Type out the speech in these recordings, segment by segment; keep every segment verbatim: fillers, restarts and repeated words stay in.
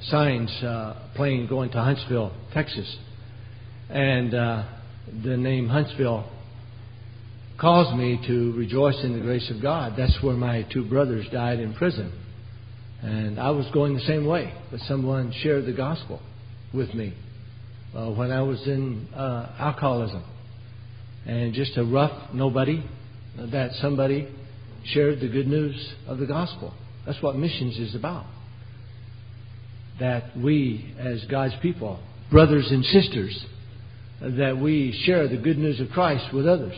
signs, uh, plane going to Huntsville, Texas. And uh, the name Huntsville caused me to rejoice in the grace of God. That's where my two brothers died in prison. And I was going the same way, but someone shared the gospel with me uh, when I was in uh, alcoholism. And just a rough nobody, that somebody shared the good news of the gospel. That's what missions is about. That we, as God's people, brothers and sisters, that we share the good news of Christ with others.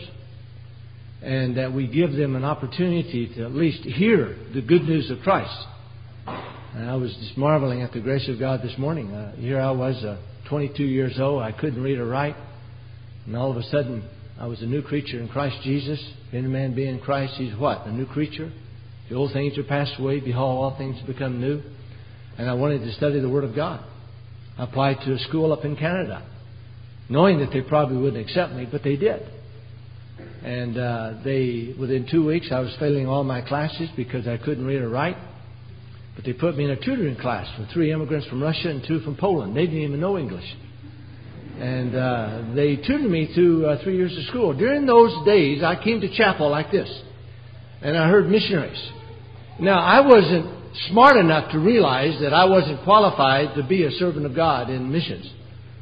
And that we give them an opportunity to at least hear the good news of Christ. And I was just marveling at the grace of God this morning. Uh, here I was, uh, twenty-two years old. I couldn't read or write. And all of a sudden, I was a new creature in Christ Jesus. If any man be in Christ, he's what? A new creature. The old things are passed away. Behold, all things become new. And I wanted to study the Word of God. I applied to a school up in Canada, knowing that they probably wouldn't accept me, but they did. And uh, they, within two weeks, I was failing all my classes because I couldn't read or write. But they put me in a tutoring class with three immigrants from Russia and two from Poland. They didn't even know English. And uh, they tutored me through uh, three years of school. During those days, I came to chapel like this. And I heard missionaries. Now, I wasn't smart enough to realize that I wasn't qualified to be a servant of God in missions.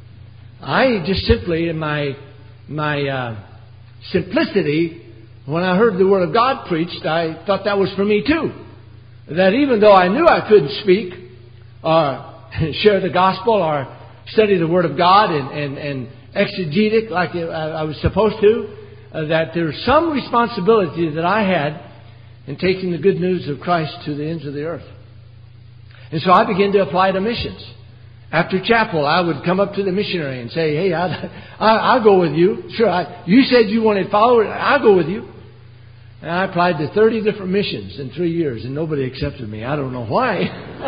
I just simply, in my my uh, simplicity, when I heard the Word of God preached, I thought that was for me too. That even though I knew I couldn't speak or share the gospel or study the Word of God and, and, and exegetic like I was supposed to, uh, that there's some responsibility that I had in taking the good news of Christ to the ends of the earth. And so I began to apply to missions. After chapel, I would come up to the missionary and say, hey, I, I, I'll go with you. Sure, I, you said you wanted followers. I'll go with you. And I applied to thirty different missions in three years, and nobody accepted me. I don't know why.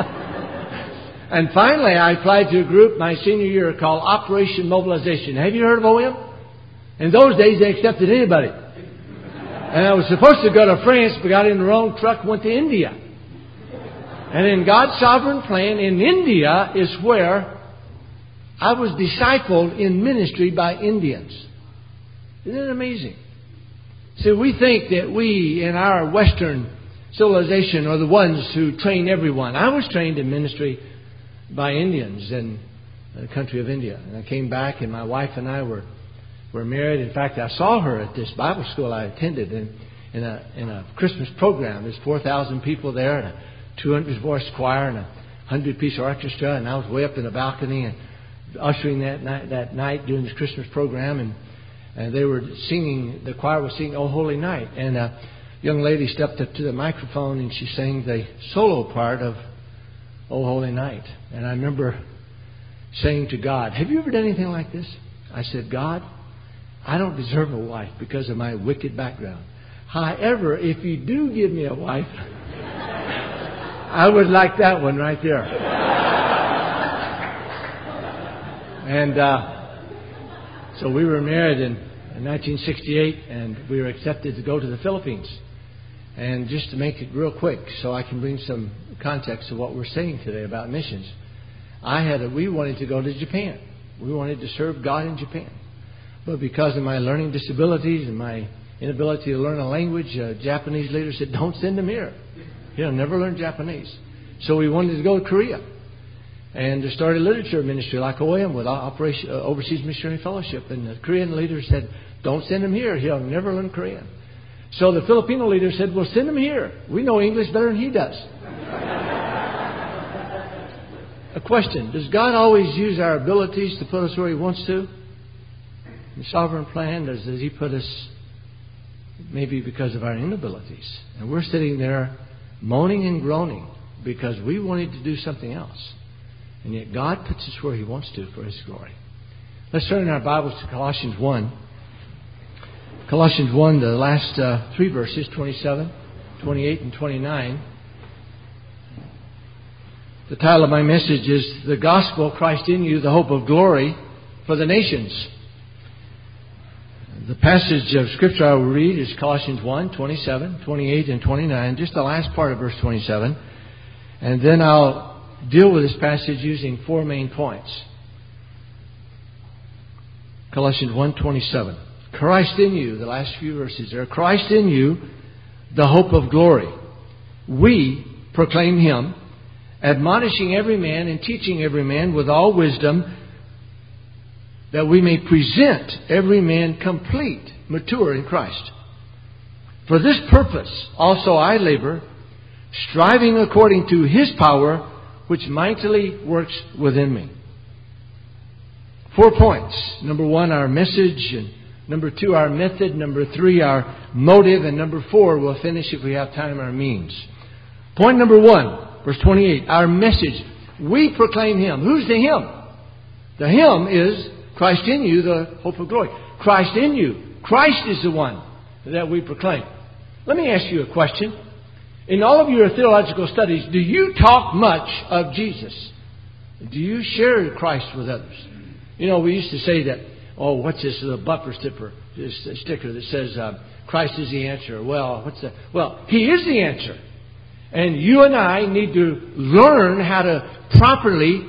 And finally, I applied to a group my senior year called Operation Mobilization. Have you heard of O M? In those days, they accepted anybody. And I was supposed to go to France, but got in the wrong truck, went to India. And in God's sovereign plan, in India is where I was discipled in ministry by Indians. Isn't it amazing? See, we think that we in our Western civilization are the ones who train everyone. I was trained in ministry by Indians in the country of India. And I came back and my wife and I were, were married. In fact, I saw her at this Bible school I attended in, in, a, in a Christmas program. There's four thousand people there and a two hundred voice choir and a one hundred piece orchestra. And I was way up in the balcony and ushering that night, that night during this Christmas program. And, and they were singing, the choir was singing, "O Holy Night." And a young lady stepped up to the microphone and she sang the solo part of "O Holy Night." And I remember saying to God, have you ever done anything like this? I said, God, I don't deserve a wife because of my wicked background. However, if you do give me a wife, I would like that one right there. And uh, so we were married in, in nineteen sixty-eight, and we were accepted to go to the Philippines. And just to make it real quick, so I can bring some context to what we're saying today about missions, I had a, we wanted to go to Japan. We wanted to serve God in Japan, but because of my learning disabilities and my inability to learn a language, uh, Japanese leaders said, "Don't send him here. He'll never learn Japanese." So we wanted to go to Korea and to start a literature ministry like O M with Operation uh, Overseas Missionary Fellowship. And the Korean leaders said, "Don't send him here. He'll never learn Korean." So the Filipino leader said, "Well, send him here. We know English better than he does." A question: does God always use our abilities to put us where He wants to? In the sovereign plan, does, does He put us maybe because of our inabilities? And we're sitting there moaning and groaning because we wanted to do something else. And yet God puts us where He wants to for His glory. Let's turn in our Bibles to Colossians one. Colossians one, the last uh, three verses, twenty-seven, twenty-eight, and twenty-nine. The title of my message is "The Gospel, Christ in You, the Hope of Glory for the Nations." The passage of Scripture I will read is Colossians one, twenty-seven, twenty-eight, and twenty-nine. Just the last part of verse twenty-seven. And then I'll deal with this passage using four main points. Colossians one twenty-seven. Christ in you, the last few verses there. Christ in you, the hope of glory. We proclaim Him, admonishing every man and teaching every man with all wisdom, that we may present every man complete, mature in Christ. For this purpose also I labor, striving according to His power, which mightily works within me. Four points. Number one, our message. And number two, our method. Number three, our motive. And number four, we'll finish if we have time, our means. Point number one, verse twenty-eight, our message. We proclaim Him. Who's the Him? The Him is Christ in you, the hope of glory. Christ in you. Christ is the one that we proclaim. Let me ask you a question. In all of your theological studies, do you talk much of Jesus? Do you share Christ with others? You know, we used to say that, oh, what's this little bumper sticker, this sticker that says, uh, Christ is the answer. Well, what's that? Well, He is the answer. And you and I need to learn how to properly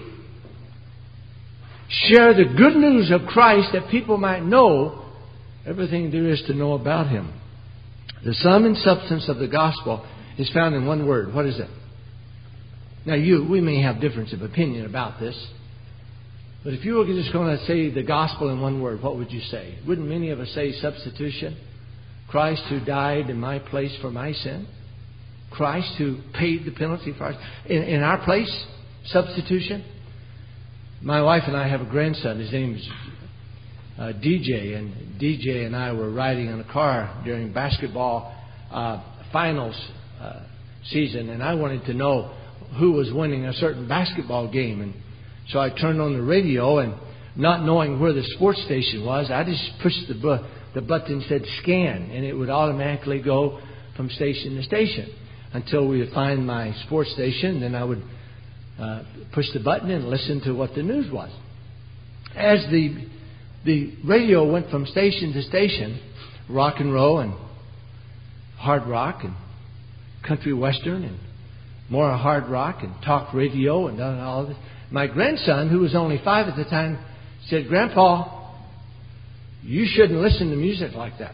share the good news of Christ, that people might know everything there is to know about Him. The sum and substance of the gospel is found in one word. What is it? Now, you, we may have difference of opinion about this, but if you were just going to say the gospel in one word, what would you say? Wouldn't many of us say substitution? Christ who died in my place for my sin. Christ who paid the penalty for us. In, in our place, substitution. My wife and I have a grandson. His name is uh, D J. And D J and I were riding in a car during basketball uh, finals uh, season. And I wanted to know who was winning a certain basketball game. And so I turned on the radio, and not knowing where the sports station was, I just pushed the, bu- the button that said scan. And it would automatically go from station to station until we would find my sports station. Then I would uh, push the button and listen to what the news was. As the the radio went from station to station, rock and roll and hard rock and country western and more hard rock and talk radio and all this, my grandson, who was only five at the time, said, "Grandpa, you shouldn't listen to music like that."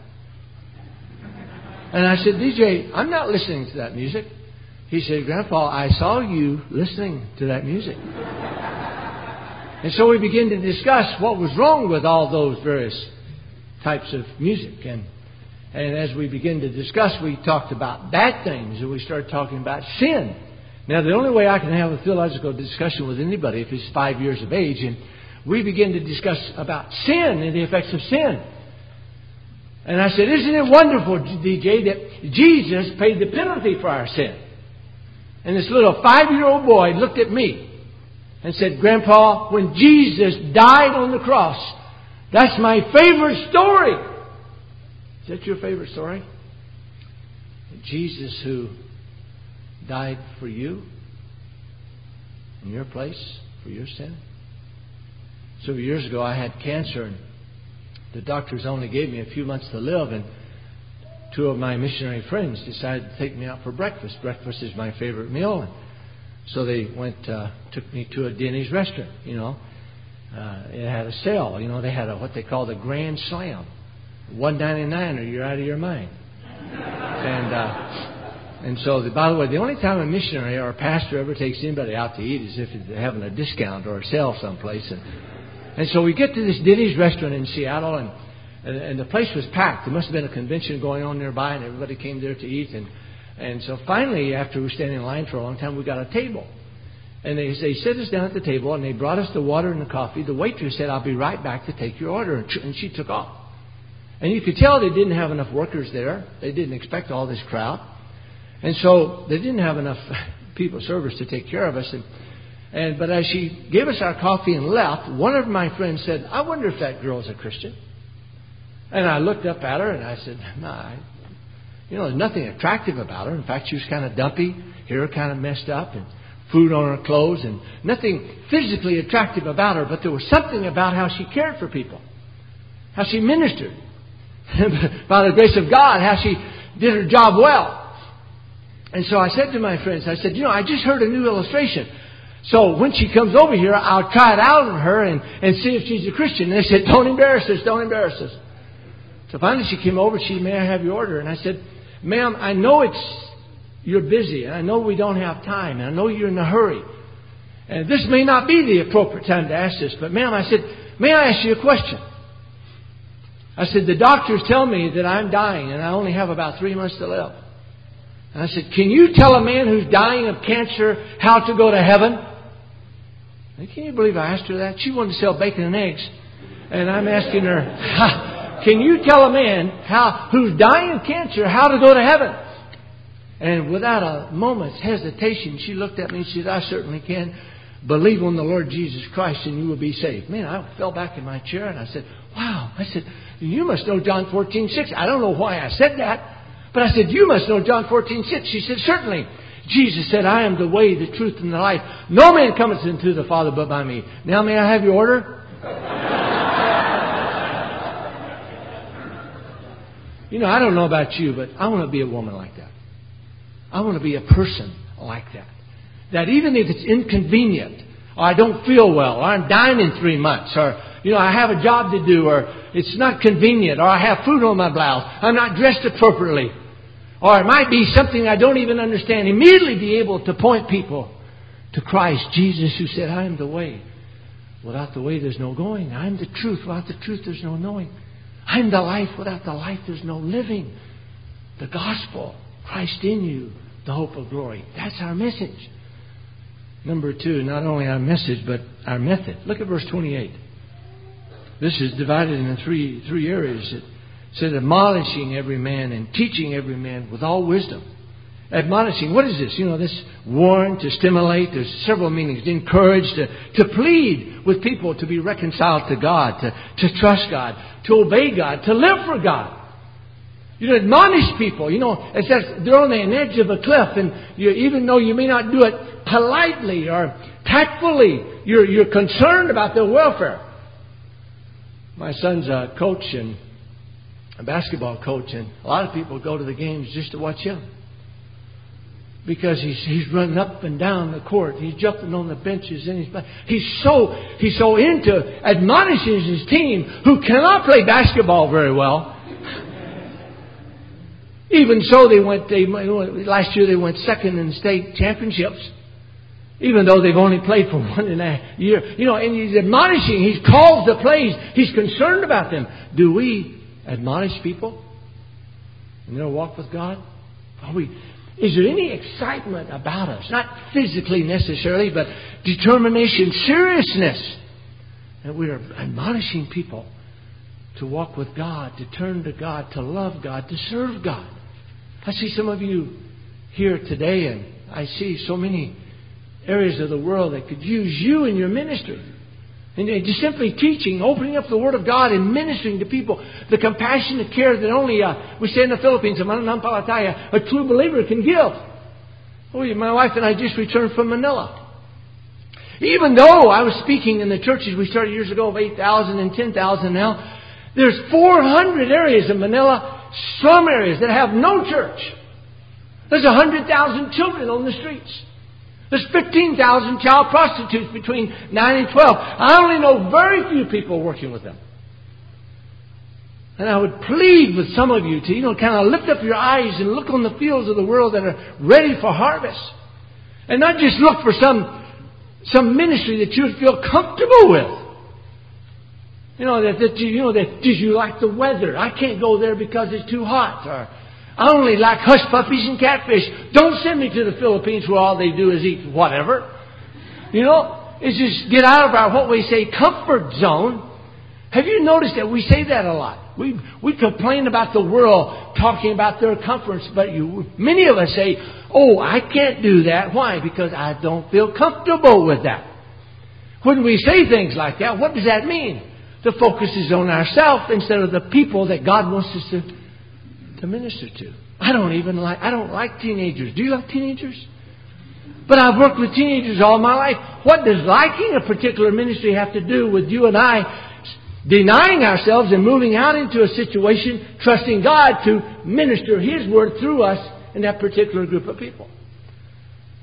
And I said, "D J, I'm not listening to that music." He said, "Grandpa, I saw you listening to that music." And so we began to discuss what was wrong with all those various types of music. And and as we began to discuss, we talked about bad things, and we started talking about sin. Now, the only way I can have a theological discussion with anybody if he's five years of age, and we began to discuss about sin and the effects of sin. And I said, "Isn't it wonderful, D J, that Jesus paid the penalty for our sin?" And this little five-year-old boy looked at me and said, "Grandpa, when Jesus died on the cross, that's my favorite story." Is that your favorite story? Jesus who died for you in your place for your sin. Several years ago, I had cancer, and the doctors only gave me a few months to live, and two of my missionary friends decided to take me out for breakfast. Breakfast is my favorite meal, and so they went, uh, took me to a Denny's restaurant. You know, uh, it had a sale. You know, they had a what they call the Grand Slam, one ninety-nine, or you're out of your mind. And uh, and so, the, by the way, the only time a missionary or a pastor ever takes anybody out to eat is if they're having a discount or a sale someplace. And and so we get to this Denny's restaurant in Seattle, and and, and the place was packed. There must have been a convention going on nearby, and everybody came there to eat. And and so finally, after we were standing in line for a long time, we got a table. And they, they set us down at the table, and they brought us the water and the coffee. The waitress said, "I'll be right back to take your order." And, and she took off. And you could tell they didn't have enough workers there. They didn't expect all this crowd. And so they didn't have enough people, servers, to take care of us. And, and But as she gave us our coffee and left, one of my friends said, "I wonder if that girl's a Christian." And I looked up at her and I said, "Nah, you know, there's nothing attractive about her. In fact, she was kind of dumpy, hair kind of messed up, and food on her clothes, and nothing physically attractive about her. But there was something about how she cared for people, how she ministered, by the grace of God, how she did her job well." And so I said to my friends, I said, "You know, I just heard a new illustration. So when she comes over here, I'll try it out on her and, and see if she's a Christian. And they said, don't embarrass us, don't embarrass us. So finally she came over. She said, may I have your order? And I said, ma'am, I know it's you're busy. And I know we don't have time. And I know you're in a hurry. And this may not be the appropriate time to ask this. But ma'am, I said, may I ask you a question? I said, the doctors tell me that I'm dying and I only have about three months to live. And I said, can you tell a man who's dying of cancer how to go to heaven? And can you believe I asked her that? She wanted to sell bacon and eggs. And I'm asking her, can you tell a man how who's dying of cancer how to go to heaven? And without a moment's hesitation, she looked at me and she said, I certainly can. Believe on the Lord Jesus Christ and you will be saved. Man, I fell back in my chair and I said, wow. I said, you must know John fourteen six. I don't know why I said that. But I said, you must know John fourteen six. She said, certainly. Jesus said, I am the way, the truth, and the life. No man cometh into the Father but by me. Now may I have your order? You know, I don't know about you, but I want to be a woman like that. I want to be a person like that. That even if it's inconvenient, or I don't feel well, or I'm dying in three months, or, you know, I have a job to do, or it's not convenient, or I have food on my blouse, I'm not dressed appropriately, or it might be something I don't even understand, immediately be able to point people to Christ, Jesus, who said, I am the way. Without the way, there's no going. I'm the truth. Without the truth, there's no knowing. I'm the life. Without the life, there's no living. The gospel, Christ in you, the hope of glory. That's our message. Number two, not only our message, but our method. Look at verse twenty-eight. This is divided into three three areas. It says, admonishing every man and teaching every man with all wisdom. Admonishing, what is this? You know, this warn, to stimulate. There's several meanings. To encourage, to, to plead with people to be reconciled to God, to, to trust God, to obey God, to live for God. You know, admonish people. You know, it says they're on the edge of a cliff, and you, even though you may not do it politely or tactfully, you're, you're concerned about their welfare. My son's a coach and a basketball coach, and a lot of people go to the games just to watch him. Because he's he's running up and down the court, he's jumping on the benches, and he's he's so he's so into admonishing his team, who cannot play basketball very well. Even so, they went. They last year they went second in the state championships, even though they've only played for one and a half year. You know, and he's admonishing. He's called the plays. He's concerned about them. Do we admonish people in their walk with God? Are we? Is there any excitement about us? Not physically necessarily, but determination, seriousness. That we are admonishing people to walk with God, to turn to God, to love God, to serve God. I see some of you here today, and I see so many areas of the world that could use you in your ministry. And just simply teaching, opening up the Word of God and ministering to people. The compassionate care that only, uh, we say in the Philippines, a mananampalataya, a true believer can give. Oh, my wife and I just returned from Manila. Even though I was speaking in the churches we started years ago of eight thousand and ten thousand now, there's four hundred areas in Manila, some areas that have no church. There's one hundred thousand children on the streets. There's fifteen thousand child prostitutes between nine and twelve. I only know very few people working with them. And I would plead with some of you to, you know, kind of lift up your eyes and look on the fields of the world that are ready for harvest. And not just look for some, some ministry that you would feel comfortable with. You know, that, that you, you know, that do you like the weather? I can't go there because it's too hot. Or I only like hush puppies and catfish. Don't send me to the Philippines where all they do is eat whatever. You know, it's just get out of our, what we say, comfort zone. Have you noticed that we say that a lot? We we complain about the world talking about their comforts, but you, many of us say, oh, I can't do that. Why? Because I don't feel comfortable with that. When we say things like that, what does that mean? The focus is on ourselves instead of the people that God wants us to to minister to. I don't even like, I don't like teenagers. Do you like teenagers? But I've worked with teenagers all my life. What does liking a particular ministry have to do with you and I denying ourselves and moving out into a situation, trusting God to minister His Word through us in that particular group of people?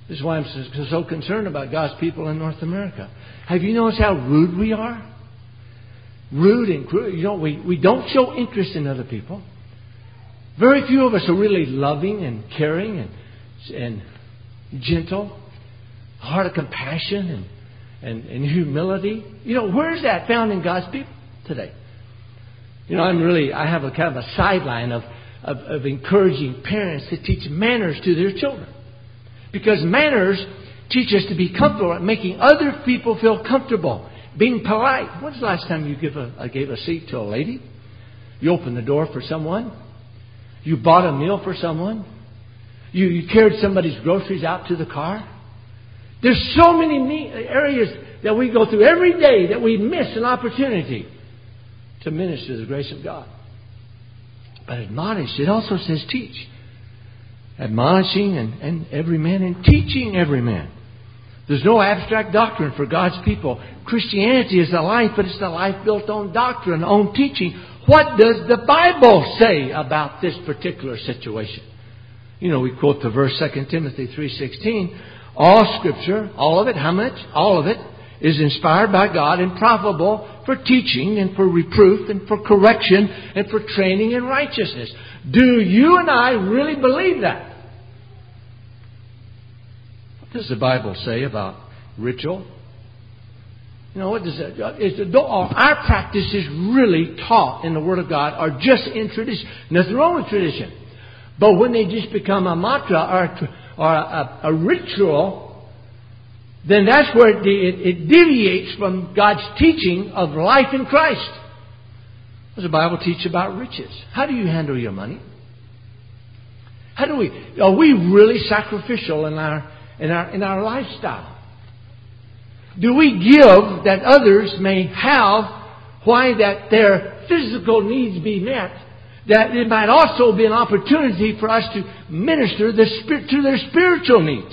This is why I'm so, so concerned about God's people in North America. Have you noticed how rude we are? Rude and cruel. You know, we, we don't show interest in other people. Very few of us are really loving and caring and, and gentle. Heart of compassion and, and, and humility. You know, where is that found in God's people today? You know, I'm really, I have a kind of a sideline of, of, of encouraging parents to teach manners to their children. Because manners teach us to be comfortable at making other people feel comfortable. Being polite. When's the last time you give a, uh, gave a seat to a lady? You opened the door for someone. You bought a meal for someone. You, you carried somebody's groceries out to the car. There's so many me- areas that we go through every day that we miss an opportunity to minister the grace of God. But admonish, it also says teach. Admonishing and, and every man and teaching every man. There's no abstract doctrine for God's people. Christianity is a life, but it's a life built on doctrine, on teaching. What does the Bible say about this particular situation? You know, we quote the verse Second Timothy three sixteen. All Scripture, all of it, how much? All of it is inspired by God and profitable for teaching and for reproof and for correction and for training in righteousness. Do you and I really believe that? What does the Bible say about ritual? You know, what does it, is it, our practices really taught in the Word of God are just in tradition. Nothing wrong with tradition. But when they just become a mantra or, or a, a, a ritual, then that's where it, it, it deviates from God's teaching of life in Christ. What does the Bible teach about riches? How do you handle your money? How do we? Are we really sacrificial in our in our in our lifestyle? Do we give that others may have, why that their physical needs be met? That it might also be an opportunity for us to minister the spirit to their spiritual needs.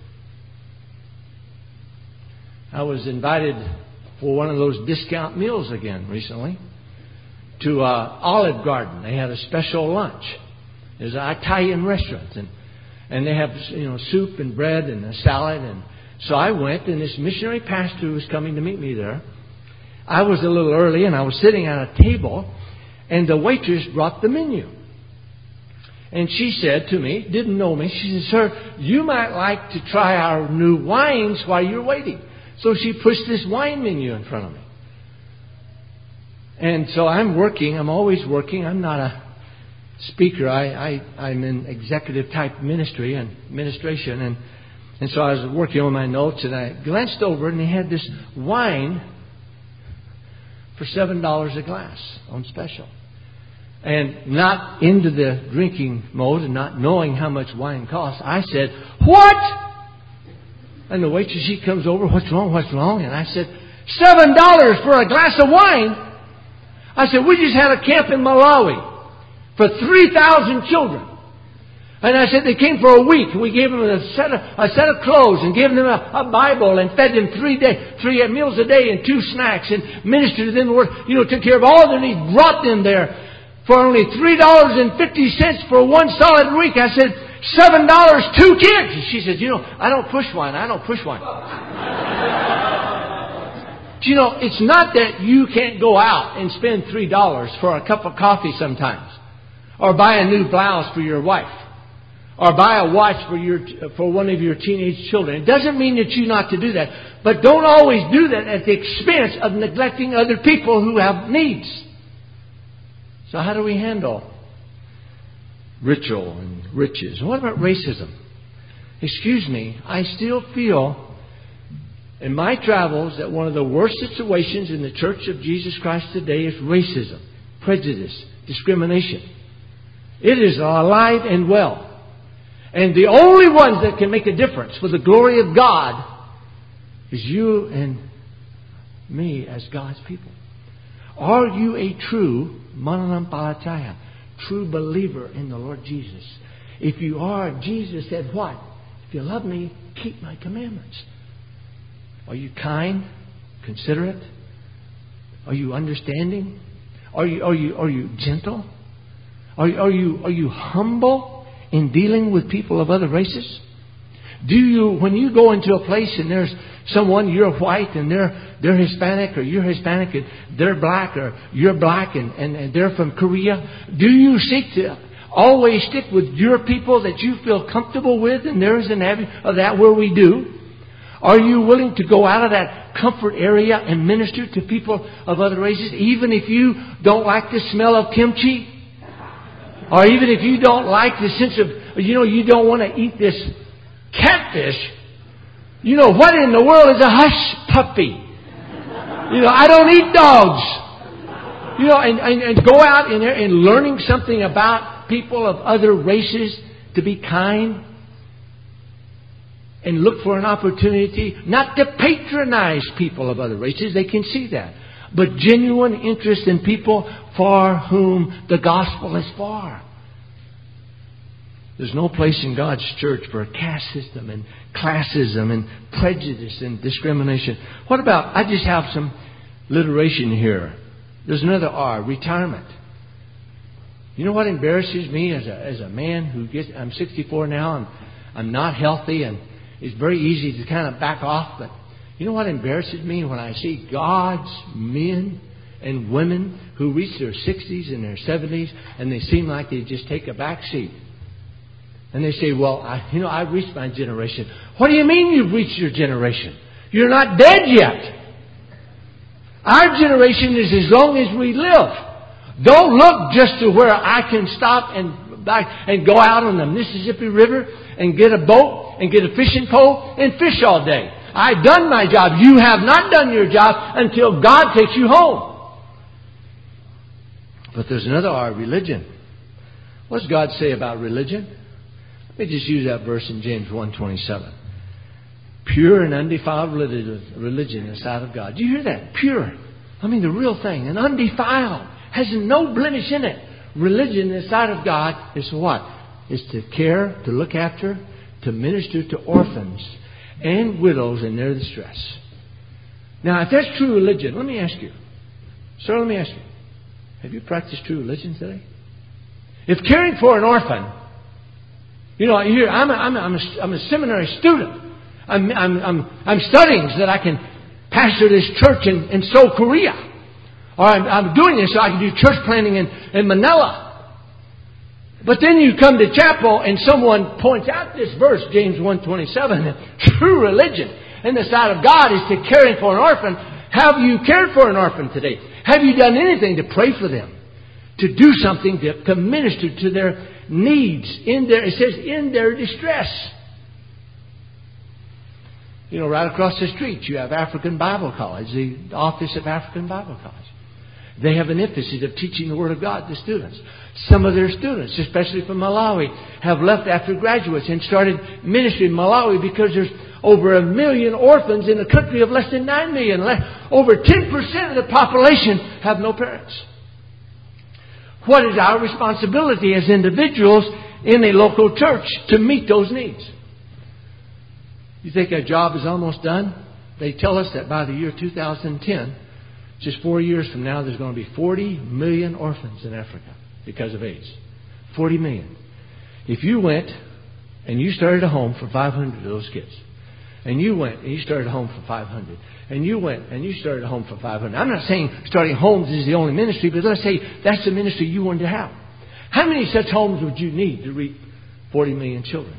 I was invited for one of those discount meals again recently to uh, Olive Garden. They had a special lunch. It was an Italian restaurant, and and they have, you know, soup and bread and a salad. And so I went, and this missionary pastor was coming to meet me there. I was a little early, and I was sitting at a table. And the waitress brought the menu. And she said to me, didn't know me, she said, "Sir, you might like to try our new wines while you're waiting." So she pushed this wine menu in front of me. And so I'm working, I'm always working. I'm not a speaker. I, I, I'm in executive type ministry and administration. And, and so I was working on my notes, and I glanced over, and they had this wine for seven dollars a glass on special. And not into the drinking mode and not knowing how much wine costs, I said, "What?" And the waitress, she comes over, "What's wrong? What's wrong?" And I said, seven dollars for a glass of wine? I said, "We just had a camp in Malawi for three thousand children. And I said, they came for a week, and we gave them a set of, a set of clothes and gave them a, a Bible and fed them three day, three meals a day and two snacks and ministered to them. You know, took care of all their needs, brought them there for only three dollars and fifty cents for one solid week." I said, seven dollars, two kids. And she said, "You know, I don't push wine. I don't push wine." You know, it's not that you can't go out and spend three dollars for a cup of coffee sometimes, or buy a new blouse for your wife, or buy a watch for your for one of your teenage children. It doesn't mean that you're not to do that. But don't always do that at the expense of neglecting other people who have needs. So how do we handle ritual and riches? And what about racism? Excuse me, I still feel in my travels that one of the worst situations in the Church of Jesus Christ today is racism, prejudice, discrimination. It is alive and well. And the only ones that can make a difference for the glory of God is you and me as God's people. Are you a true mananampalataya, true believer in the Lord Jesus? If you are, Jesus said what? If you love me, keep my commandments. Are you kind, considerate? Are you understanding? Are you are you are you gentle? Are you are you are you humble in dealing with people of other races? Do you, when you go into a place and there's someone, you're white and they're they're Hispanic, or you're Hispanic and they're black, or you're black and, and, and they're from Korea, do you seek to always stick with your people that you feel comfortable with? And there is an avenue of that where we do. Are you willing to go out of that comfort area and minister to people of other races, even if you don't like the smell of kimchi? Or even if you don't like the sense of, you know, you don't want to eat this catfish. You know, what in the world is a hush puppy? You know, I don't eat dogs. You know, and, and, and go out in there and learning something about people of other races, to be kind and look for an opportunity not to patronize people of other races. They can see that. But genuine interest in people for whom the gospel is for. There's no place in God's church for a caste system and classism and prejudice and discrimination. What about, I just have some alliteration here. There's another R, retirement. You know what embarrasses me as a as a man who gets, I'm sixty-four now and I'm not healthy, and it's very easy to kind of back off. But you know what embarrasses me? When I see God's men and women who reach their sixties and their seventies and they seem like they just take a back seat. And they say, well, I, you know, I've reached my generation. What do you mean you've reached your generation? You're not dead yet. Our generation is as long as we live. Don't look just to where I can stop and back and go out on the Mississippi River and get a boat and get a fishing pole and fish all day. I've done my job. You have not done your job until God takes you home. But there's another R, religion. What does God say about religion? Let me just use that verse in James one twenty-seven. Pure and undefiled religion in the sight of God. Do you hear that? Pure. I mean the real thing. And undefiled. Has no blemish in it. Religion in the sight of God is what? Is to care, to look after, to minister to orphans and widows in their distress. Now, if that's true religion, let me ask you. Sir, let me ask you. Have you practiced true religion today? If caring for an orphan, you know, here I'm a, I'm a, I'm a, I'm a seminary student. I'm, I'm, I'm, I'm studying so that I can pastor this church in, in Seoul, Korea. Or I'm, I'm doing this so I can do church planting in, in Manila. But then you come to chapel and someone points out this verse, James one twenty-seven, that true religion in the sight of God is to caring for an orphan. Have you cared for an orphan today? Have you done anything to pray for them? To do something to, to minister to their needs in their, it says, in their distress. You know, right across the street you have African Bible College, the Office of African Bible College. They have an emphasis of teaching the Word of God to students. Some of their students, especially from Malawi, have left after graduates and started ministry in Malawi because there's over a million orphans in a country of less than nine million. Over ten percent of the population have no parents. What is our responsibility as individuals in a local church to meet those needs? You think our job is almost done? They tell us that by the year two thousand ten, just four years from now, there's going to be forty million orphans in Africa because of AIDS. forty million. If you went and you started a home for five hundred of those kids, and you went and you started a home for five hundred, and you went and you started a home for five hundred. I'm not saying starting homes is the only ministry, but let's say that's the ministry you wanted to have. How many such homes would you need to reach forty million children?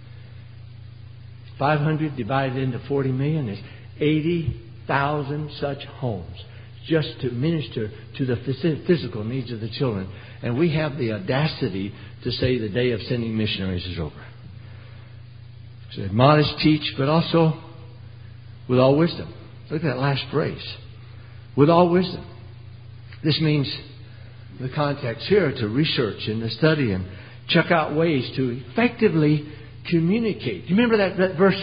five hundred divided into forty million is eighty thousand such homes just to minister to the physical needs of the children. And we have the audacity to say the day of sending missionaries is over. So modest, teach, but also with all wisdom. Look at that last phrase. With all wisdom. This means the context here to research and to study and check out ways to effectively communicate. You remember that, that verse?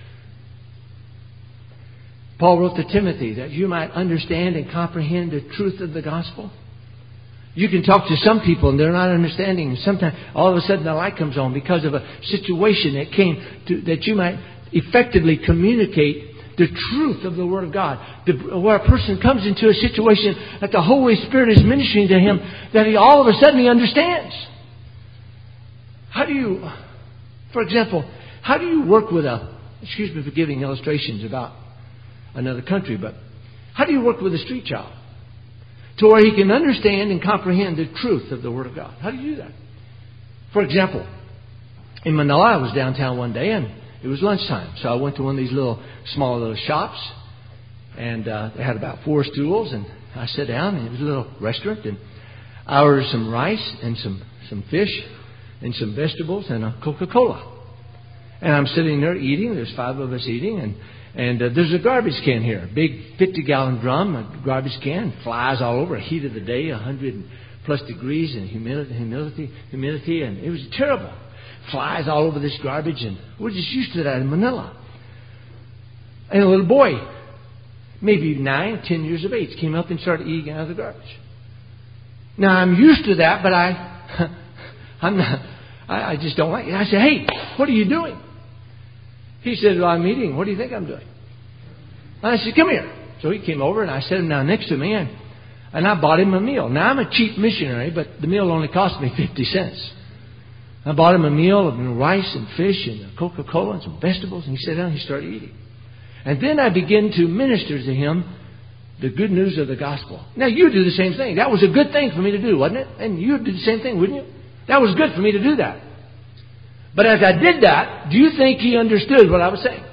Paul wrote to Timothy that you might understand and comprehend the truth of the gospel. You can talk to some people and they're not understanding. And sometimes all of a sudden the light comes on because of a situation that came to, that you might effectively communicate the truth of the Word of God. The, where a person comes into a situation that the Holy Spirit is ministering to him, that he all of a sudden he understands. How do you, for example, how do you work with a, excuse me for giving illustrations about another country, but how do you work with a street child to where he can understand and comprehend the truth of the Word of God? How do you do that? For example, in Manila, I was downtown one day and it was lunchtime. So I went to one of these little, small little shops, and uh, they had about four stools, and I sat down, and it was a little restaurant, and I ordered some rice and some, some fish and some vegetables and a Coca-Cola. And I'm sitting there eating. There's five of us eating, and and uh, there's a garbage can here, a big fifty-gallon drum, a garbage can, flies all over, heat of the day, one hundred plus degrees, and humidity, humidity, humidity, and it was terrible. Flies all over this garbage, and we're just used to that in Manila. And a little boy, maybe nine, ten years of age, came up and started eating out of the garbage. Now I'm used to that, but I, I'm not. I, I just don't like it. I said, "Hey, what are you doing?" He said, "Well, I'm eating. What do you think I'm doing?" And I said, "Come here." So he came over and I set him down next to me, and, and I bought him a meal. Now I'm a cheap missionary, but the meal only cost me fifty cents. I bought him a meal of rice and fish and Coca-Cola and some vegetables, and he sat down and he started eating. And then I began to minister to him the good news of the gospel. Now you do the same thing. That was a good thing for me to do, wasn't it? And you would do the same thing, wouldn't you? That was good for me to do that. But as I did that, do you think he understood what I was saying?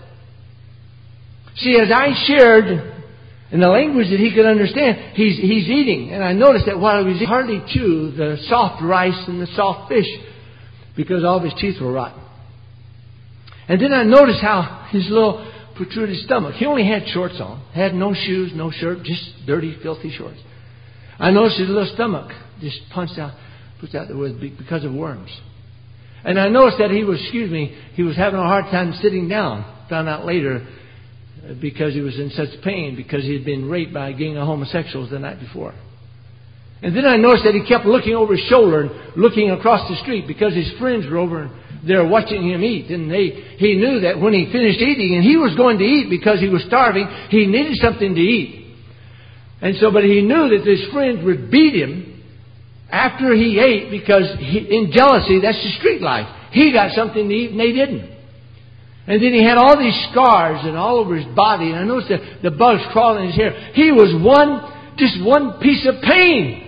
See, as I shared in the language that he could understand, he's, he's eating. And I noticed that while he was eating, he hardly chew the soft rice and the soft fish because all of his teeth were rotten. And then I noticed how his little protruded stomach, he only had shorts on, had no shoes, no shirt, just dirty, filthy shorts. I noticed his little stomach just punched out, pushed out the word because of worms. And I noticed that he was, excuse me, he was having a hard time sitting down. Found out later because he was in such pain because he had been raped by a gang of homosexuals the night before. And then I noticed that he kept looking over his shoulder and looking across the street because his friends were over there watching him eat. And they, he knew that when he finished eating, and he was going to eat because he was starving, he needed something to eat. And so, but he knew that his friends would beat him after he ate because he, in jealousy, that's the street life. He got something to eat and they didn't. And then he had all these scars and all over his body. And I noticed the, the bugs crawling in his hair. He was one, just one piece of pain.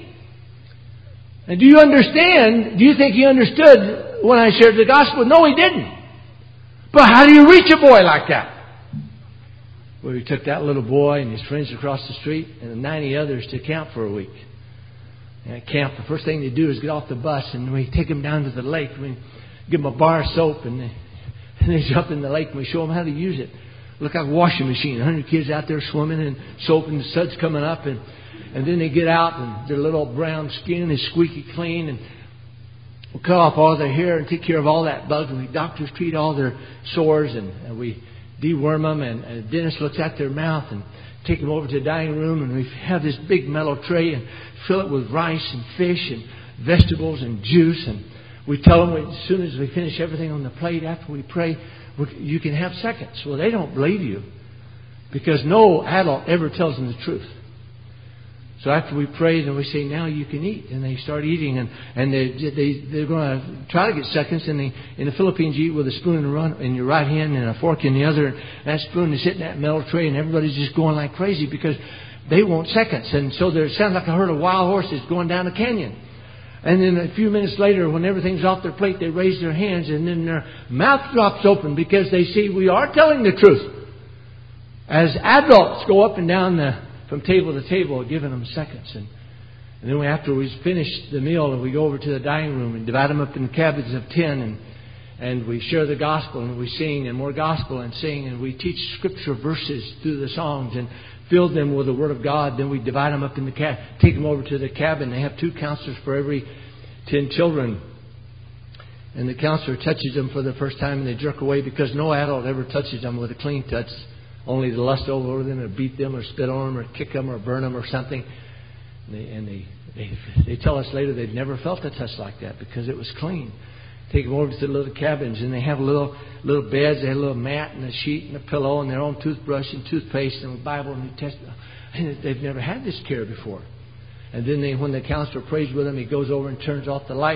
And do you understand? Do you think he understood when I shared the gospel? No, he didn't. But how do you reach a boy like that? Well, we took that little boy and his friends across the street and ninety others to camp for a week. And at camp, the first thing they do is get off the bus and we take them down to the lake. We give them a bar of soap and they, and they jump in the lake and we show them how to use it. Look like a washing machine. A hundred kids out there swimming in soap and the suds coming up. And, and then they get out and their little brown skin is squeaky clean. And we cut off all their hair and take care of all that bugs. And we doctors treat all their sores and, and we deworm them. And, and the dentist looks at their mouth and take them over to the dining room. And we have this big metal tray and fill it with rice and fish and vegetables and juice. And we tell them as soon as we finish everything on the plate, after we pray, you can have seconds. Well, they don't believe you because no adult ever tells them the truth. So after we pray, then we say, now you can eat. And they start eating, and, and they, they, they're going to try to get seconds. And they, in the Philippines, you eat with a spoon in your right hand and a fork in the other. And that spoon is hitting that metal tray, and everybody's just going like crazy because they want seconds. And so there, it sounds like a herd of wild horses going down a canyon. And then a few minutes later, when everything's off their plate, they raise their hands, and then their mouth drops open because they see we are telling the truth. As adults go up and down the from table to table, giving them seconds. And, and then we, after we finish the meal, and we go over to the dining room and divide them up in cabins of ten, and and we share the gospel, and we sing, and more gospel and sing, and we teach scripture verses through the songs, and fill them with the Word of God. Then we divide them up in the cabin, take them over to the cabin. They have two counselors for every ten children. And the counselor touches them for the first time, and they jerk away because no adult ever touches them with a clean touch. Only to lust over them or beat them or spit on them or kick them or burn them or something. And they, and they, they, they tell us later they've never felt a touch like that because it was clean. Take them over to the little cabins, and they have little little beds. They have a little mat and a sheet and a pillow and their own toothbrush and toothpaste and a Bible and New Testament. And they've never had this care before. And then they, when the counselor prays with them, he goes over and turns off the light,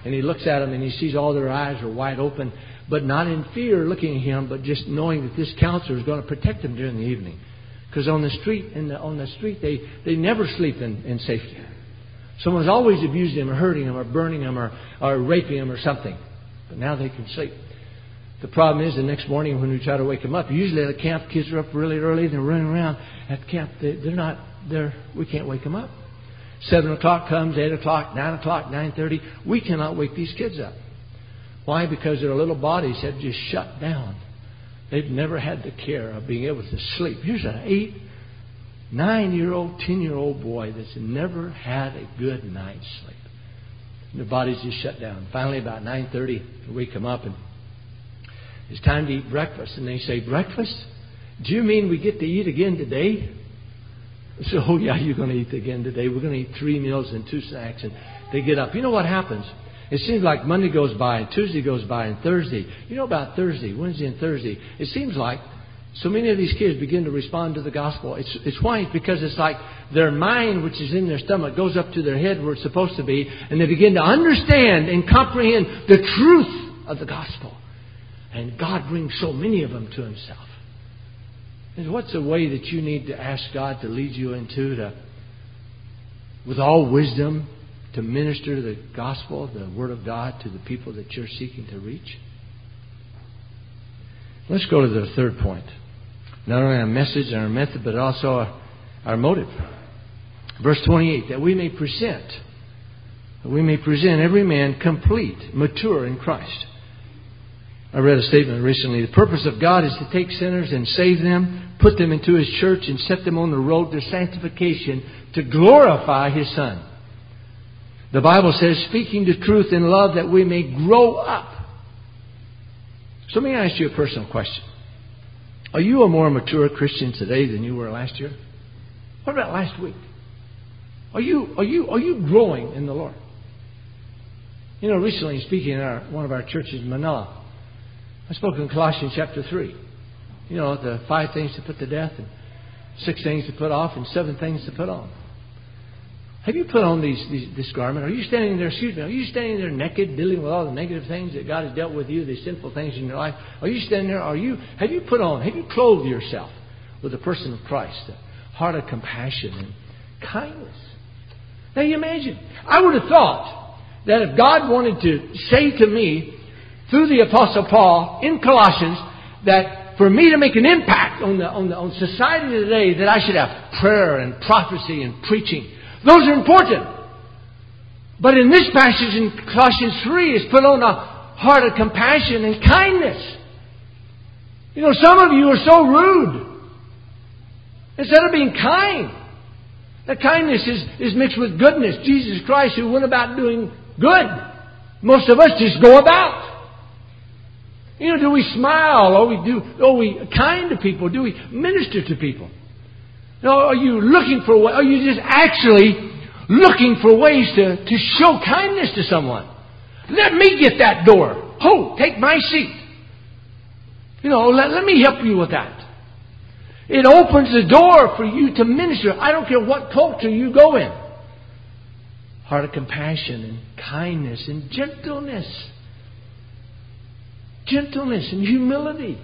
and he looks at them and he sees all their eyes are wide open, but not in fear looking at him, but just knowing that this counselor is going to protect them during the evening. Because on the street, in the, on the street, they, they never sleep in, in safety. Someone's always abusing them or hurting them or burning them or, or raping them or something. But now they can sleep. The problem is the next morning when we try to wake them up, usually at the camp, kids are up really early, they're running around at camp. They, they're not, they're, we can't wake them up. Seven o'clock comes, eight o'clock, nine o'clock, nine thirty. We cannot wake these kids up. Why? Because their little bodies have just shut down. They've never had the care of being able to sleep. Here's an eight, nine-year-old, ten-year-old boy that's never had a good night's sleep. And their bodies just shut down. Finally, about nine thirty, we wake them up and it's time to eat breakfast. And they say, breakfast? Do you mean we get to eat again today? So, oh yeah, you're going to eat again today. We're going to eat three meals and two snacks. And they get up. You know what happens? It seems like Monday goes by and Tuesday goes by and Thursday. You know about Thursday, Wednesday and Thursday. It seems like so many of these kids begin to respond to the gospel. It's, it's why? Because it's like their mind, which is in their stomach, goes up to their head where it's supposed to be. And they begin to understand and comprehend the truth of the gospel. And God brings so many of them to Himself. And what's a way that you need to ask God to lead you into, to, with all wisdom, to minister the gospel, the Word of God, to the people that you're seeking to reach? Let's go to the third point. Not only our message and our method, but also our, our motive. Verse twenty-eight, that we may present, that we may present every man complete, mature in Christ. I read a statement recently. The purpose of God is to take sinners and save them, put them into His church, and set them on the road to sanctification to glorify His Son. The Bible says, speaking the truth in love, that we may grow up. So let me ask you a personal question. Are you a more mature Christian today than you were last year? What about last week? Are you are you are you growing in the Lord? You know, recently speaking in our, one of our churches in Manila, I spoke in Colossians chapter three. You know, the five things to put to death, and six things to put off, and seven things to put on. Have you put on these, these this garment? Are you standing there, excuse me, are you standing there naked, dealing with all the negative things that God has dealt with you, the sinful things in your life? Are you standing there? Are you have you put on, have you clothed yourself with the person of Christ, a heart of compassion and kindness? Now you imagine, I would have thought that if God wanted to say to me, through the Apostle Paul in Colossians, that for me to make an impact on the, on the on society today, that I should have prayer and prophecy and preaching. Those are important. But in this passage in Colossians three, it's put on a heart of compassion and kindness. You know, some of you are so rude. Instead of being kind. That kindness is, is mixed with goodness. Jesus Christ, who went about doing good. Most of us just go about. You know, do we smile? Or we do? Are we kind to people? Do we minister to people? No, are you looking for? Are you just actually looking for ways to, to show kindness to someone? Let me get that door. Oh, take my seat. You know, let, let me help you with that. It opens the door for you to minister. I don't care what culture you go in. Heart of compassion and kindness and gentleness. Gentleness and humility.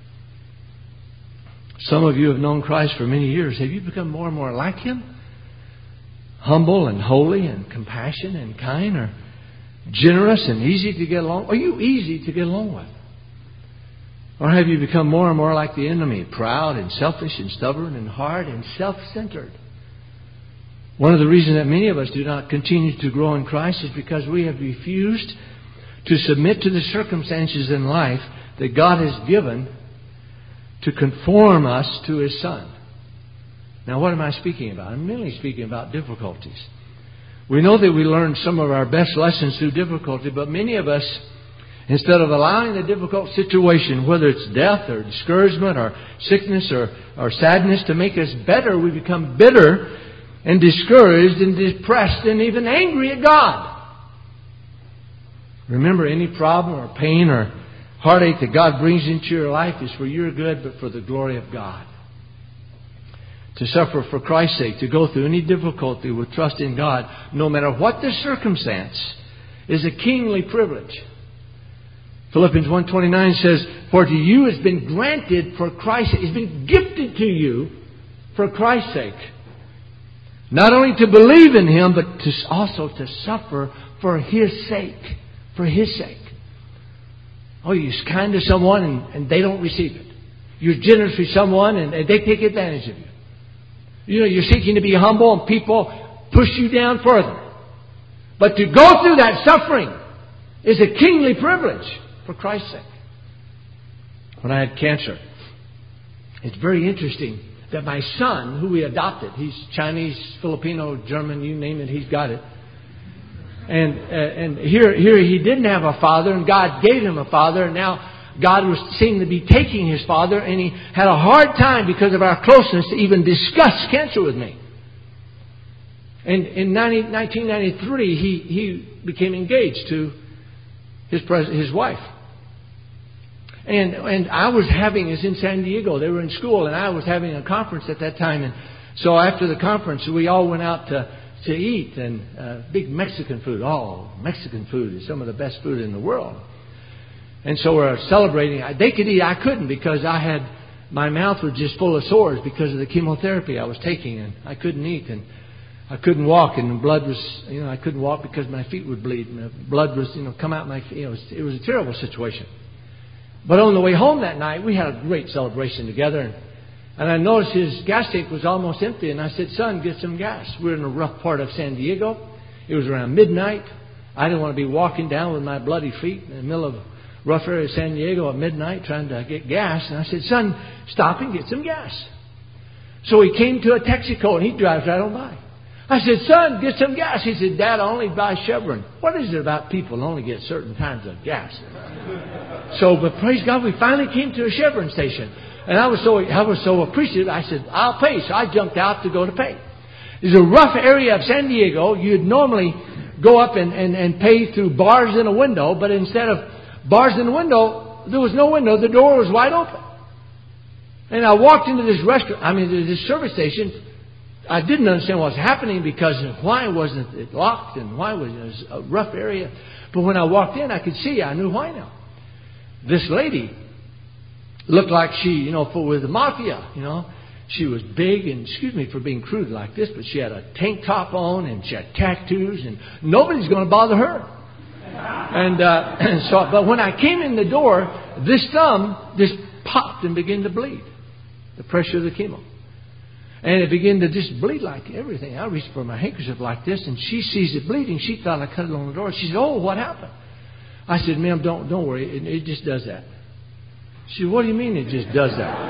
Some of you have known Christ for many years. Have you become more and more like Him? Humble and holy and compassionate and kind, or generous and easy to get along? Are you easy to get along with? Or have you become more and more like the enemy, proud and selfish and stubborn and hard and self-centered? One of the reasons that many of us do not continue to grow in Christ is because we have refused to submit to the circumstances in life that God has given to conform us to His Son. Now, what am I speaking about? I'm mainly speaking about difficulties. We know that we learn some of our best lessons through difficulty, but many of us, instead of allowing the difficult situation, whether it's death or discouragement or sickness or, or sadness, to make us better, we become bitter and discouraged and depressed and even angry at God. Remember, any problem or pain or heartache that God brings into your life is for your good, but for the glory of God. To suffer for Christ's sake, to go through any difficulty with trust in God, no matter what the circumstance, is a kingly privilege. Philippians one twenty-nine says, "For to you has been granted for Christ's sake," it's been gifted to you for Christ's sake. Not only to believe in Him, but to also to suffer for His sake. For His sake. Oh, you're kind to someone and, and they don't receive it. You're generous with someone and, and they take advantage of you. You know, you're seeking to be humble and people push you down further. But to go through that suffering is a kingly privilege for Christ's sake. When I had cancer, it's very interesting that my son, who we adopted, he's Chinese, Filipino, German, you name it, he's got it. And uh, and here here he didn't have a father, and God gave him a father, and now God was seemed to be taking his father, and he had a hard time because of our closeness to even discuss cancer with me. And in nineteen ninety-three, he, he became engaged to his pres- his wife. And and I was having, it's in San Diego, they were in school, and I was having a conference at that time. And so after the conference, we all went out to, to eat, and uh, big Mexican food. Oh, Mexican food is some of the best food in the world. And so we're celebrating. They could eat, I couldn't, because I had, my mouth was just full of sores because of the chemotherapy I was taking, and I couldn't eat, and I couldn't walk, and the blood was, you know, I couldn't walk because my feet would bleed, and the blood was, you know, come out my feet. It was, it was a terrible situation. But on the way home that night, we had a great celebration together, and, and I noticed his gas tank was almost empty, and I said, "Son, get some gas." We're in a rough part of San Diego. It was around midnight. I didn't want to be walking down with my bloody feet in the middle of rough area of San Diego at midnight trying to get gas. And I said, "Son, stop and get some gas." So he came to a Texaco, and he drives right on by. I said, "Son, get some gas." He said, "Dad, I only buy Chevron." What is it about people only get certain kinds of gas? So, but praise God, we finally came to a Chevron station. And I was so I was so appreciative. I said, "I'll pay." So I jumped out to go to pay. It's a rough area of San Diego. You'd normally go up and, and, and pay through bars in a window. But instead of bars in the window, there was no window. The door was wide open. And I walked into this restaurant, I mean, this service station. I didn't understand what was happening because why wasn't it locked and why was it a rough area. But when I walked in, I could see, I knew why now. This lady looked like she, you know, for with the mafia, you know. She was big, and excuse me for being crude like this, but she had a tank top on and she had tattoos, and nobody's going to bother her. And uh, so, but when I came in the door, this thumb just popped and began to bleed. The pressure of the chemo. And it began to just bleed like everything. I reached for my handkerchief like this, and she sees it bleeding. She thought I cut it on the door. She said, "Oh, what happened?" I said, "Ma'am, don't don't worry. It, it just does that." She said, "What do you mean it just does that?"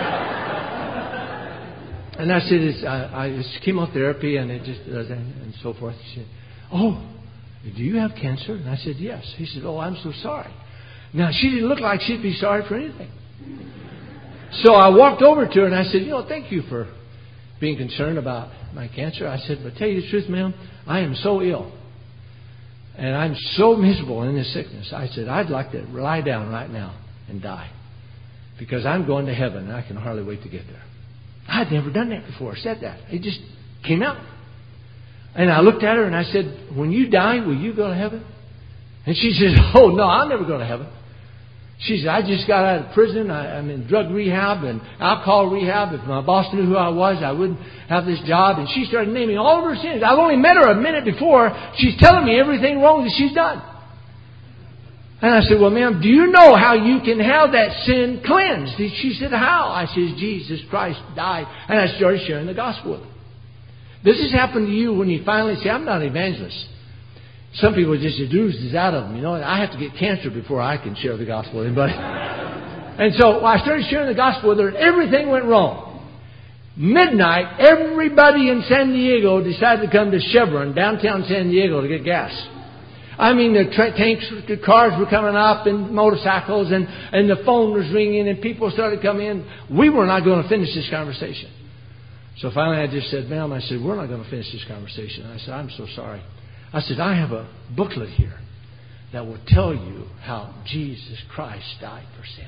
And I said, "It's, I, I, it's chemotherapy, and it just does that," and so forth. She said, "Oh, do you have cancer?" And I said, "Yes." He said, "Oh, I'm so sorry." Now, she didn't look like she'd be sorry for anything. So I walked over to her, and I said, "You know, thank you for being concerned about my cancer." I said, "But tell you the truth, ma'am, I am so ill. And I'm so miserable in this sickness." I said, "I'd like to lie down right now and die. Because I'm going to heaven, and I can hardly wait to get there." I'd never done that before. I said that. It just came out. And I looked at her, and I said, "When you die, will you go to heaven?" And she says, "Oh, no, I'll never go to heaven." She said, "I just got out of prison. I, I'm in drug rehab and alcohol rehab. If my boss knew who I was, I wouldn't have this job." And she started naming all of her sins. I've only met her a minute before. She's telling me everything wrong that she's done. And I said, "Well, ma'am, do you know how you can have that sin cleansed?" She said, "How?" I said, "Jesus Christ died." And I started sharing the gospel with her. This has happened to you when you finally say, "I'm not an evangelist." Some people just oozes out of them. You know, I have to get cancer before I can share the gospel with anybody. And so I started sharing the gospel with her, and everything went wrong. Midnight, everybody in San Diego decided to come to Chevron, downtown San Diego, to get gas. I mean, the tra- tanks, the cars were coming up, and motorcycles, and, and the phone was ringing, and people started coming in. We were not going to finish this conversation. So finally I just said, "Ma'am," I said, "we're not going to finish this conversation." I said, "I'm so sorry." I said, "I have a booklet here that will tell you how Jesus Christ died for sin."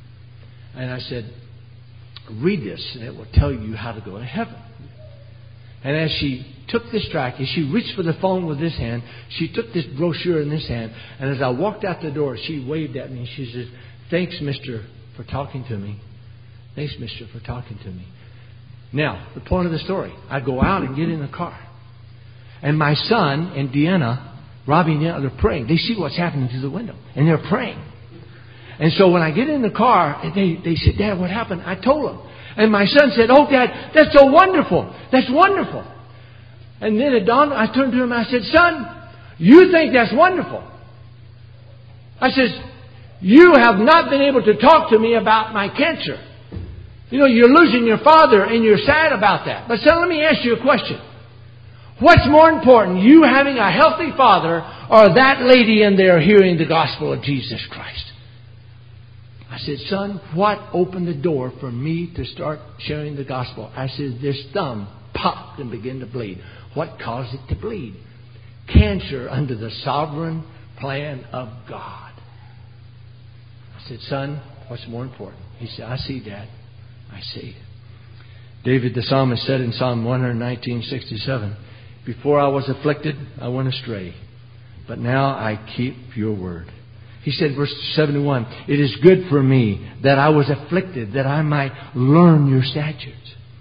And I said, "Read this, and it will tell you how to go to heaven." And as she took this tract, as she reached for the phone with this hand, she took this brochure in this hand. And as I walked out the door, she waved at me. She said, "Thanks, Mister, for talking to me. Thanks, Mister, for talking to me." Now, the point of the story. I go out and get in the car. And my son and Deanna, Robbie and Deanna, they're praying. They see what's happening through the window. And they're praying. And so when I get in the car, they, they said, "Dad, what happened?" I told them. And my son said, "Oh, Dad, that's so wonderful. That's wonderful." And then it dawned, I turned to him and I said, "Son, you think that's wonderful?" I said, "You have not been able to talk to me about my cancer. You know, you're losing your father and you're sad about that. But son, let me ask you a question. What's more important, you having a healthy father or that lady in there hearing the gospel of Jesus Christ?" I said, "Son, what opened the door for me to start sharing the gospel?" I said, "This thumb popped and began to bleed." What caused it to bleed? Cancer under the sovereign plan of God. I said, "Son, what's more important?" He said, "I see, Dad. I see." David the psalmist said in Psalm one nineteen, sixty-seven, "Before I was afflicted, I went astray. But now I keep your word." He said, verse seventy-one, "It is good for me that I was afflicted, that I might learn your statutes."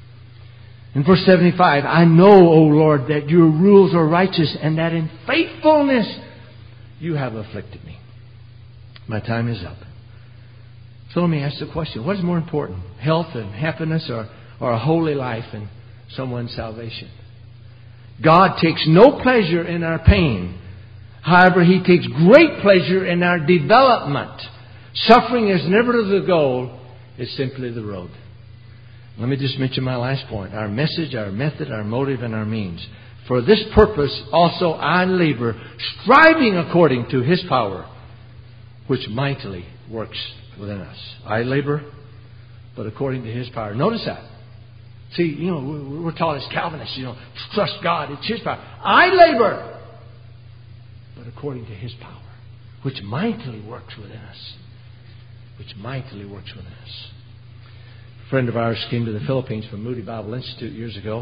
In verse seventy-five, "I know, O Lord, that your rules are righteous and that in faithfulness you have afflicted me." My time is up. So let me ask the question, what is more important? Health and happiness or, or a holy life and someone's salvation? God takes no pleasure in our pain. However, He takes great pleasure in our development. Suffering is never the goal. It's simply the road. Let me just mention my last point. Our message, our method, our motive, and our means. "For this purpose also I labor, striving according to His power, which mightily works within us." I labor, but according to His power. Notice that. See, you know, we're taught as Calvinists, you know, trust God, it's His power. I labor, but according to His power, which mightily works within us. Which mightily works within us. A friend of ours came to the Philippines from Moody Bible Institute years ago.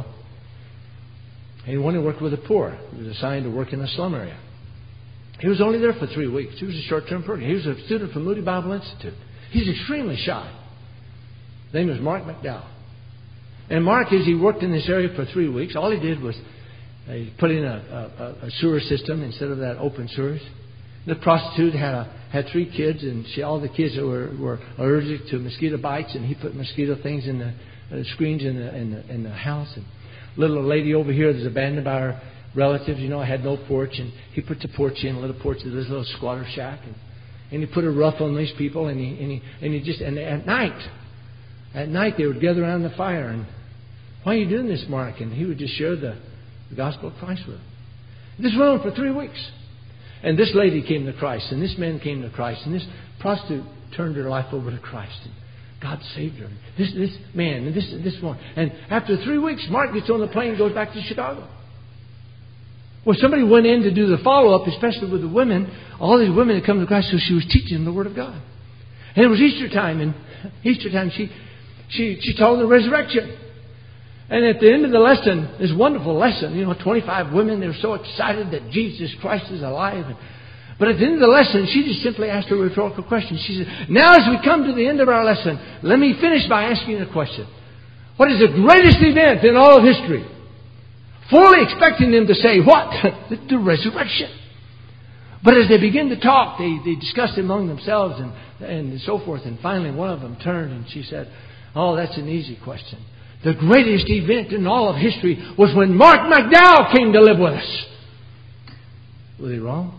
And he wanted to work with the poor. He was assigned to work in a slum area. He was only there for three weeks. He was a short-term program. He was a student from Moody Bible Institute. He's extremely shy. His name was Mark McDowell. And Mark, as he worked in this area for three weeks, all he did was uh, he put in a, a, a sewer system instead of that open sewers. The prostitute had a, had three kids, and she, all the kids were, were allergic to mosquito bites, and he put mosquito things in the uh, screens in the, in the in the house. And little lady over here that's abandoned by her relatives, you know, had no porch, and he put the porch in, a little porch to this little squatter shack, and, and he put a roof on these people, and he and he and he just and at night, at night they would gather around the fire, and "Why are you doing this, Mark?" And he would just share the, the gospel of Christ with them. This went on for three weeks. And this lady came to Christ, and this man came to Christ, and this prostitute turned her life over to Christ, and God saved her. This this man, and this this one. And after three weeks, Mark gets on the plane and goes back to Chicago. Well, somebody went in to do the follow-up, especially with the women. All these women had come to Christ, so she was teaching them the Word of God. And it was Easter time, and Easter time she she she told them the resurrection. And at the end of the lesson, this wonderful lesson, you know, twenty-five women, they were so excited that Jesus Christ is alive. And, but at the end of the lesson, she just simply asked a rhetorical question. She said, "Now as we come to the end of our lesson, let me finish by asking a question. What is the greatest event in all of history?" Fully expecting them to say, "What?" The resurrection. But as they began to talk, they, they discussed among themselves and, and so forth. And finally, one of them turned and she said, "Oh, that's an easy question. The greatest event in all of history was when Mark McDowell came to live with us." Were they wrong?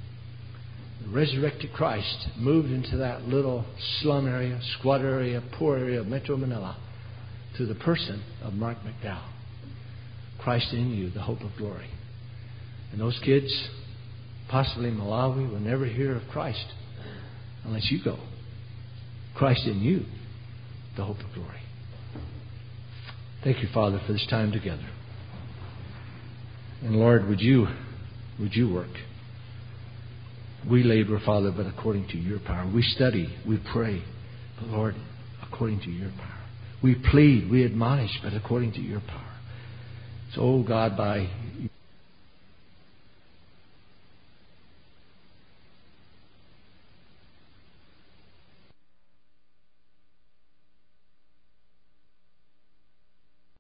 The resurrected Christ moved into that little slum area, squat area, poor area of Metro Manila through the person of Mark McDowell. Christ in you, the hope of glory. And those kids, possibly in Malawi, will never hear of Christ unless you go. Christ in you, the hope of glory. Thank you, Father, for this time together. And Lord, would you, would you work? We labor, Father, but according to your power. We study, we pray, but Lord, according to your power. We plead, we admonish, but according to your power. So, oh God, by